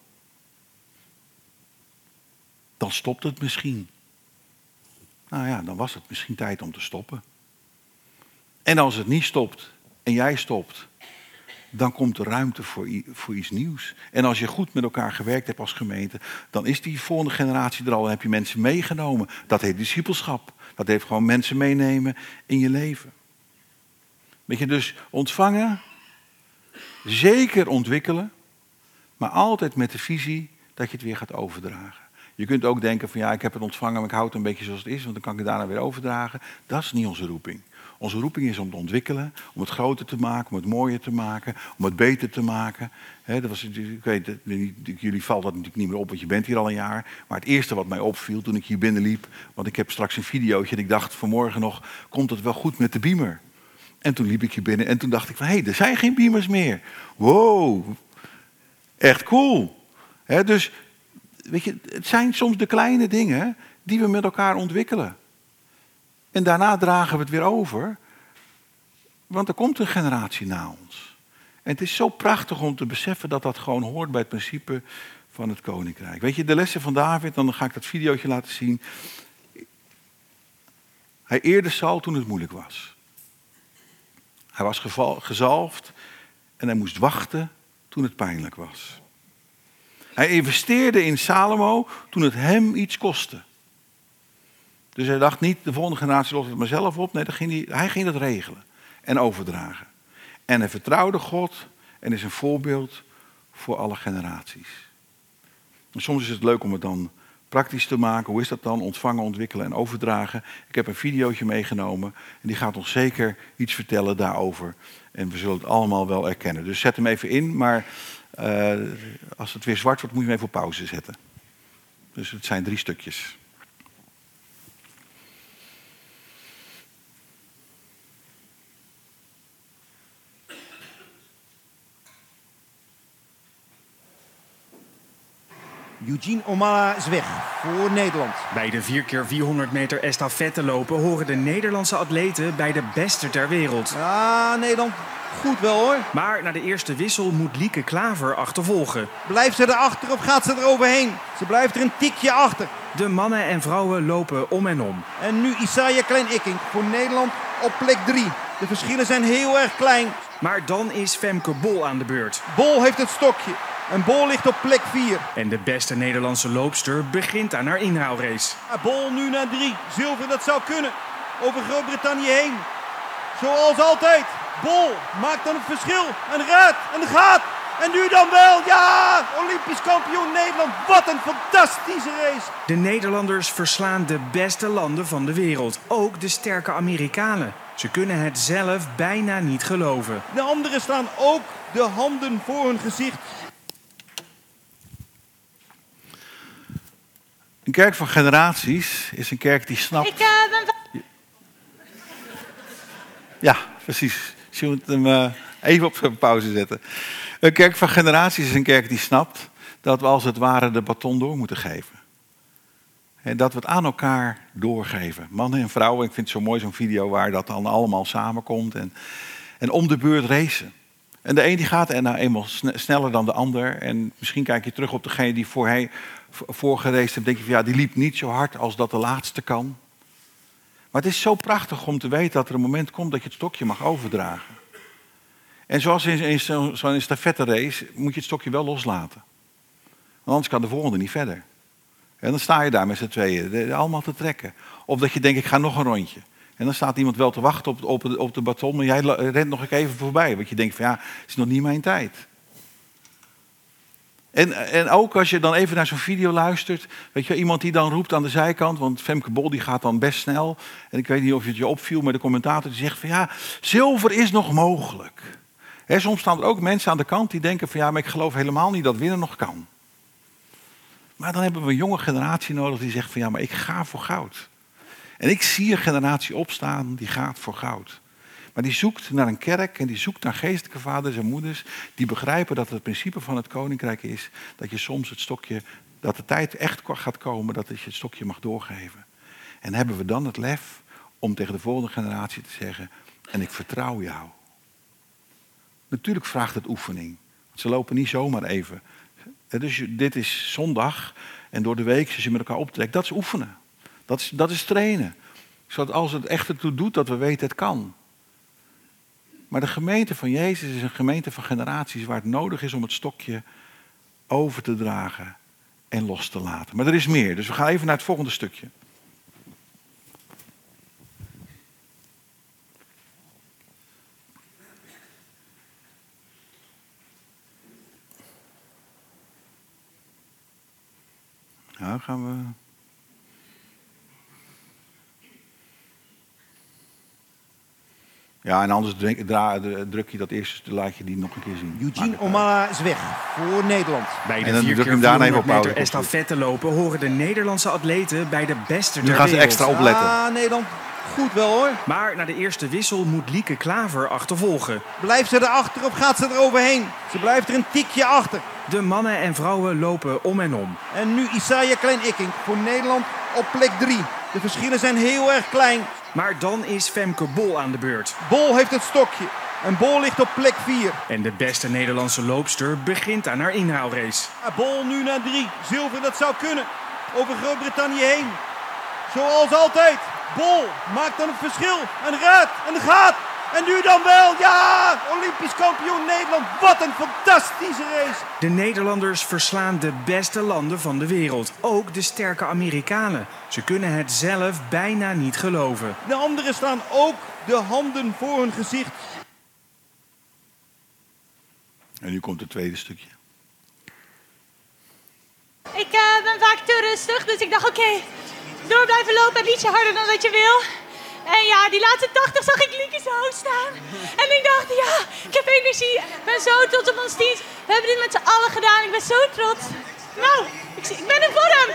Dan stopt het misschien. Nou ja, dan was het misschien tijd om te stoppen. En als het niet stopt en jij stopt, dan komt er ruimte voor iets nieuws. En als je goed met elkaar gewerkt hebt als gemeente, dan is die volgende generatie er al en heb je mensen meegenomen. Dat heet discipelschap. Dat heet gewoon mensen meenemen in je leven. Weet je, dus ontvangen, zeker ontwikkelen, maar altijd met de visie dat je het weer gaat overdragen. Je kunt ook denken van ja, ik heb het ontvangen, maar ik hou het een beetje zoals het is, want dan kan ik het daarna weer overdragen. Dat is niet onze roeping. Onze roeping is om te ontwikkelen, om het groter te maken, om het mooier te maken, om het beter te maken. Ik weet, jullie valt dat natuurlijk niet meer op, want je bent hier al een jaar. Maar het eerste wat mij opviel toen ik hier binnenliep, want ik heb straks een videootje en ik dacht vanmorgen nog, komt het wel goed met de beamer? En toen liep ik hier binnen en toen dacht ik van hé, er zijn geen beamers meer. Wow, echt cool. Dus weet je, het zijn soms de kleine dingen die we met elkaar ontwikkelen. En daarna dragen we het weer over. Want er komt een generatie na ons. En het is zo prachtig om te beseffen dat dat gewoon hoort bij het principe van het koninkrijk. Weet je, de lessen van David, dan ga ik dat videootje laten zien. Hij eerde Saul toen het moeilijk was. Hij was gezalfd en hij moest wachten toen het pijnlijk was. Hij investeerde in Salomo toen het hem iets kostte. Dus hij dacht niet, de volgende generatie lost het maar zelf op. Nee, hij ging het regelen en overdragen. En hij vertrouwde God en is een voorbeeld voor alle generaties. En soms is het leuk om het dan praktisch te maken. Hoe is dat dan? Ontvangen, ontwikkelen en overdragen. Ik heb een videootje meegenomen en die gaat ons zeker iets vertellen daarover. En we zullen het allemaal wel erkennen. Dus zet hem even in, maar als het weer zwart wordt, moet je hem even op pauze zetten. Dus het zijn 3 stukjes. Eugene Omala is weg voor Nederland. Bij de 4x400 meter estafette lopen horen de Nederlandse atleten bij de beste ter wereld. Ja, Nederland goed wel hoor. Maar na de eerste wissel moet Lieke Klaver achtervolgen. Blijft ze erachter of gaat ze er overheen? Ze blijft er een tikje achter. De mannen en vrouwen lopen om en om. En nu Isaiah Klein-Ikking voor Nederland op plek 3. De verschillen zijn heel erg klein. Maar dan is Femke Bol aan de beurt. Bol heeft het stokje. En Bol ligt op plek 4. En de beste Nederlandse loopster begint aan haar inhaalrace. Bol nu naar 3. Zilver, dat zou kunnen. Over Groot-Brittannië heen. Zoals altijd. Bol maakt dan het verschil. En raakt. En gaat. En nu dan wel. Ja! Olympisch kampioen Nederland. Wat een fantastische race. De Nederlanders verslaan de beste landen van de wereld. Ook de sterke Amerikanen. Ze kunnen het zelf bijna niet geloven. De anderen staan ook de handen voor hun gezicht. Een kerk van generaties is een kerk die snapt... Ja, precies. Je moet hem even op pauze zetten. Een kerk van generaties is een kerk die snapt dat we als het ware de baton door moeten geven. En dat we het aan elkaar doorgeven. Mannen en vrouwen, ik vind het zo mooi zo'n video waar dat dan allemaal samenkomt. En om de beurt racen. En de een die gaat nou eenmaal sneller dan de ander. En misschien kijk je terug op degene die voorgeraced heeft. Denk je van ja, die liep niet zo hard als dat de laatste kan. Maar het is zo prachtig om te weten dat er een moment komt dat je het stokje mag overdragen. En zoals in zo'n stafetterace moet je het stokje wel loslaten. Want anders kan de volgende niet verder. En dan sta je daar met z'n tweeën, allemaal te trekken. Of dat je denkt, ik ga nog een rondje. En dan staat iemand wel te wachten op de baton, maar jij rent nog even voorbij. Want je denkt van ja, het is nog niet mijn tijd. En ook als je dan even naar zo'n video luistert, weet je, iemand die dan roept aan de zijkant, want Femke Bol die gaat dan best snel. En ik weet niet of het je opviel, maar de commentator die zegt van ja, zilver is nog mogelijk. Soms staan er ook mensen aan de kant die denken van ja, maar ik geloof helemaal niet dat winnen nog kan. Maar dan hebben we een jonge generatie nodig die zegt van ja, maar ik ga voor goud. En ik zie een generatie opstaan die gaat voor goud. Maar die zoekt naar een kerk en die zoekt naar geestelijke vaders en moeders die begrijpen dat het principe van het koninkrijk is dat je soms het stokje, dat de tijd echt gaat komen dat je het stokje mag doorgeven. En hebben we dan het lef om tegen de volgende generatie te zeggen, en ik vertrouw jou. Natuurlijk vraagt het oefening. Want ze lopen niet zomaar even. Dus dit is zondag en door de week als je met elkaar optrekt, dat is oefenen. Dat is trainen. Zodat als het echt ertoe doet dat we weten het kan. Maar de gemeente van Jezus is een gemeente van generaties waar het nodig is om het stokje over te dragen en los te laten. Maar er is meer, dus we gaan even naar het volgende stukje. Nou, gaan we. Ja, en anders druk je dat eerst, dan laat je die nog een keer zien. Eugene Omala is weg voor Nederland. Bij En de dan 4 druk je keer hem daarna even 400 op pauze. meter estafette lopen horen de Nederlandse atleten bij de beste Nu ter gaan ze wereld. extra opletten. Ah, Nederland goed wel hoor. Maar na de eerste wissel moet Lieke Klaver achtervolgen. Blijft ze erachter of gaat ze eroverheen? Ze blijft er een tikje achter. De mannen en vrouwen lopen om en om. En nu Isaiah Klein-Ikking voor Nederland op plek 3. De verschillen zijn heel erg klein. Maar dan is Femke Bol aan de beurt. Bol heeft het stokje. En Bol ligt op plek 4. En de beste Nederlandse loopster begint aan haar inhaalrace. Bol nu naar 3. Zilver, dat zou kunnen. Over Groot-Brittannië heen. Zoals altijd. Bol maakt dan het verschil. En raadt. En gaat. En nu dan wel. Ja! Olympisch kampioen Nederland. Wat een fantastische race. De Nederlanders verslaan de beste landen van de wereld. Ook de sterke Amerikanen. Ze kunnen het zelf bijna niet geloven. De anderen slaan ook de handen voor hun gezicht. En nu komt het tweede stukje. Ik ben vaak te rustig, dus ik dacht oké, door blijven lopen en ietsje harder dan dat je wil. En ja, die laatste 80 zag ik Lieke zo staan. En ik dacht, ja, ik heb energie. Ik ben zo trots op ons team. We hebben dit met z'n allen gedaan. Ik ben zo trots. Nou, ik ben in vorm.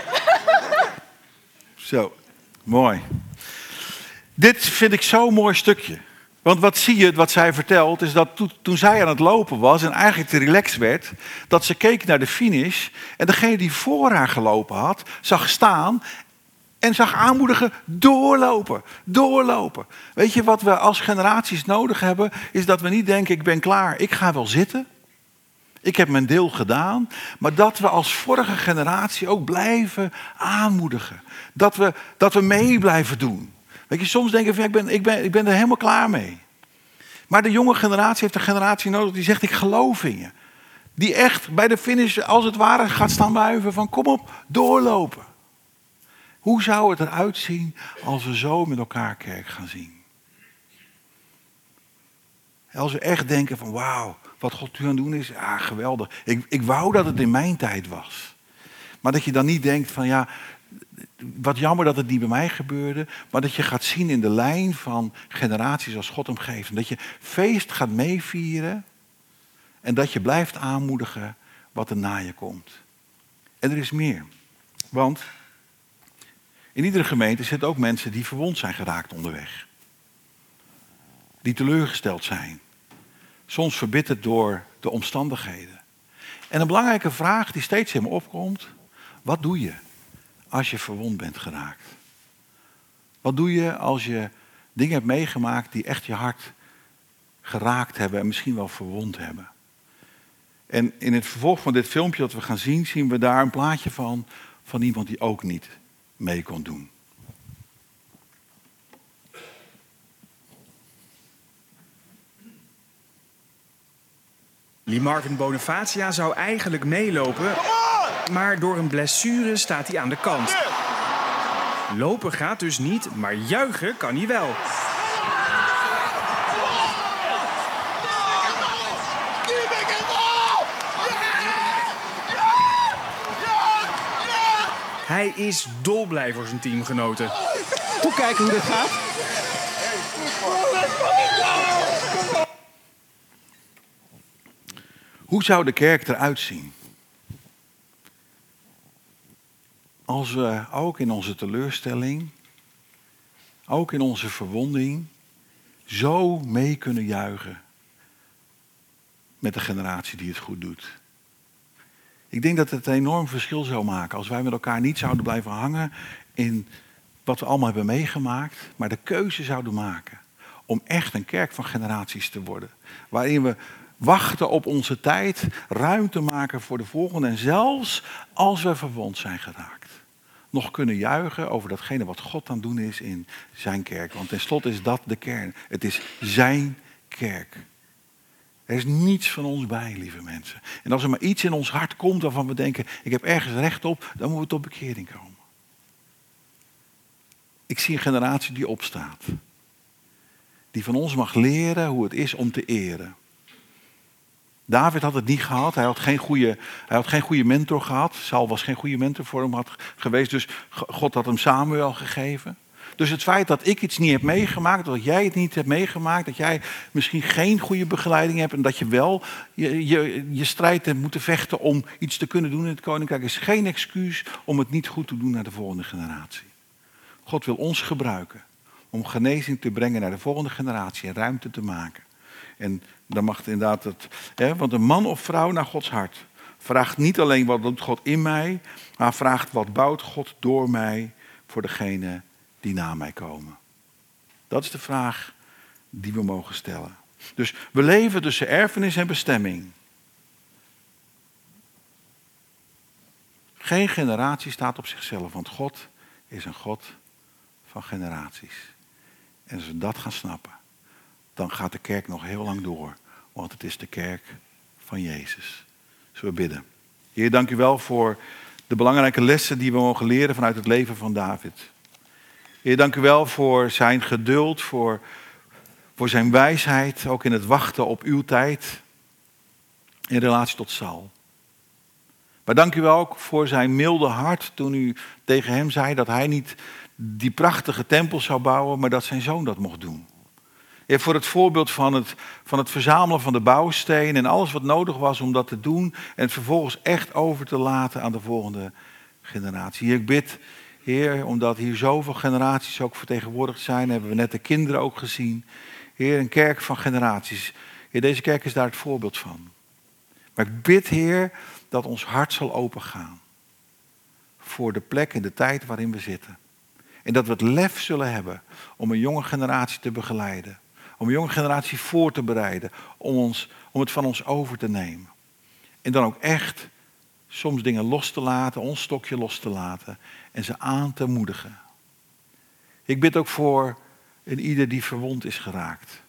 Zo, mooi. Dit vind ik zo'n mooi stukje. Want wat zie je, wat zij vertelt, is dat toen zij aan het lopen was en eigenlijk te relaxed werd, dat ze keek naar de finish en degene die voor haar gelopen had, zag staan en zag aanmoedigen, doorlopen, doorlopen. Weet je wat we als generaties nodig hebben, is dat we niet denken, ik ben klaar, ik ga wel zitten. Ik heb mijn deel gedaan, maar dat we als vorige generatie ook blijven aanmoedigen. Dat we mee blijven doen. Weet je, soms denken we, ik ben er helemaal klaar mee. Maar de jonge generatie heeft een generatie nodig die zegt, ik geloof in je. Die echt bij de finish als het ware gaat staan wuiven van kom op, doorlopen. Hoe zou het eruit zien als we zo met elkaar kerk gaan zien? Als we echt denken van wauw, wat God nu aan het doen is, ja geweldig. Ik wou dat het in mijn tijd was. Maar dat je dan niet denkt van ja, wat jammer dat het niet bij mij gebeurde. Maar dat je gaat zien in de lijn van generaties als God hem geeft. En dat je feest gaat meevieren. En dat je blijft aanmoedigen wat er na je komt. En er is meer. Want in iedere gemeente zitten ook mensen die verwond zijn geraakt onderweg. Die teleurgesteld zijn. Soms verbitterd door de omstandigheden. En een belangrijke vraag die steeds in me opkomt. Wat doe je als je verwond bent geraakt? Wat doe je als je dingen hebt meegemaakt die echt je hart geraakt hebben en misschien wel verwond hebben? En in het vervolg van dit filmpje dat we gaan zien, zien we daar een plaatje van iemand die ook niet mee kon doen. Lee Marvin Bonifacia zou eigenlijk meelopen, maar door een blessure staat hij aan de kant. Lopen gaat dus niet, maar juichen kan hij wel. Hij is dolblij voor zijn teamgenoten. Toekijken hoe dit gaat. Hoe zou de kerk eruit zien? Als we ook in onze teleurstelling, ook in onze verwonding, zo mee kunnen juichen met de generatie die het goed doet. Ik denk dat het een enorm verschil zou maken als wij met elkaar niet zouden blijven hangen in wat we allemaal hebben meegemaakt, maar de keuze zouden maken om echt een kerk van generaties te worden. Waarin we wachten op onze tijd, ruimte maken voor de volgende en zelfs als we verwond zijn geraakt, nog kunnen juichen over datgene wat God aan het doen is in zijn kerk. Want tenslotte is dat de kern. Het is zijn kerk. Er is niets van ons bij, lieve mensen. En als er maar iets in ons hart komt waarvan we denken, ik heb ergens recht op, dan moet het tot bekering komen. Ik zie een generatie die opstaat. Die van ons mag leren hoe het is om te eren. David had het niet gehad. Hij had geen goede mentor gehad. Saul was geen goede mentor voor hem geweest. Dus God had hem Samuel gegeven. Dus het feit dat ik iets niet heb meegemaakt, dat jij het niet hebt meegemaakt, dat jij misschien geen goede begeleiding hebt en dat je wel je strijd hebt moeten vechten om iets te kunnen doen in het koninkrijk, is geen excuus om het niet goed te doen naar de volgende generatie. God wil ons gebruiken om genezing te brengen naar de volgende generatie en ruimte te maken. En dan mag het inderdaad want een man of vrouw naar Gods hart vraagt niet alleen wat doet God in mij, maar vraagt wat bouwt God door mij voor degene die na mij komen. Dat is de vraag die we mogen stellen. Dus we leven tussen erfenis en bestemming. Geen generatie staat op zichzelf, want God is een God van generaties. En als we dat gaan snappen, dan gaat de kerk nog heel lang door. Want het is de kerk van Jezus. Zullen we bidden. Heer, dank u wel voor de belangrijke lessen die we mogen leren vanuit het leven van David. Heer, dank u wel voor zijn geduld, voor zijn wijsheid, ook in het wachten op uw tijd in relatie tot Saul. Maar dank u wel ook voor zijn milde hart toen u tegen hem zei dat hij niet die prachtige tempel zou bouwen, maar dat zijn zoon dat mocht doen. Heer, voor het voorbeeld van het verzamelen van de bouwstenen en alles wat nodig was om dat te doen en het vervolgens echt over te laten aan de volgende generatie. Heer, ik bid, Heer, omdat hier zoveel generaties ook vertegenwoordigd zijn, hebben we net de kinderen ook gezien. Heer, een kerk van generaties. Heer, deze kerk is daar het voorbeeld van. Maar ik bid, Heer, dat ons hart zal opengaan voor de plek en de tijd waarin we zitten. En dat we het lef zullen hebben om een jonge generatie te begeleiden. Om een jonge generatie voor te bereiden. Om het van ons over te nemen. En dan ook echt soms dingen los te laten, ons stokje los te laten. En ze aan te moedigen. Ik bid ook voor een ieder die verwond is geraakt.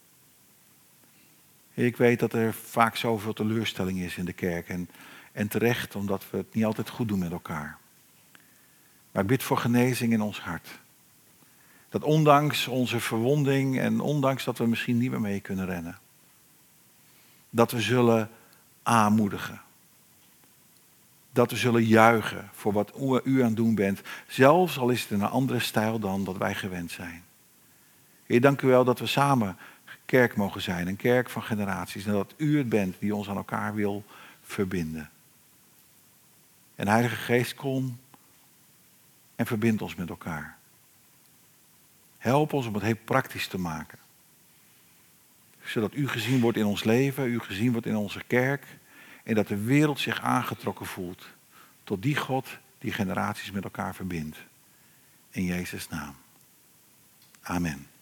Ik weet dat er vaak zoveel teleurstelling is in de kerk. En terecht, omdat we het niet altijd goed doen met elkaar. Maar ik bid voor genezing in ons hart. Dat ondanks onze verwonding en ondanks dat we misschien niet meer mee kunnen rennen. Dat we zullen aanmoedigen. Dat we zullen juichen voor wat u aan het doen bent. Zelfs al is het in een andere stijl dan dat wij gewend zijn. Heer, dank u wel dat we samen kerk mogen zijn. Een kerk van generaties. En dat u het bent die ons aan elkaar wil verbinden. En Heilige Geest, kom en verbind ons met elkaar. Help ons om het heel praktisch te maken. Zodat u gezien wordt in ons leven, u gezien wordt in onze kerk. En dat de wereld zich aangetrokken voelt tot die God die generaties met elkaar verbindt. In Jezus' naam. Amen.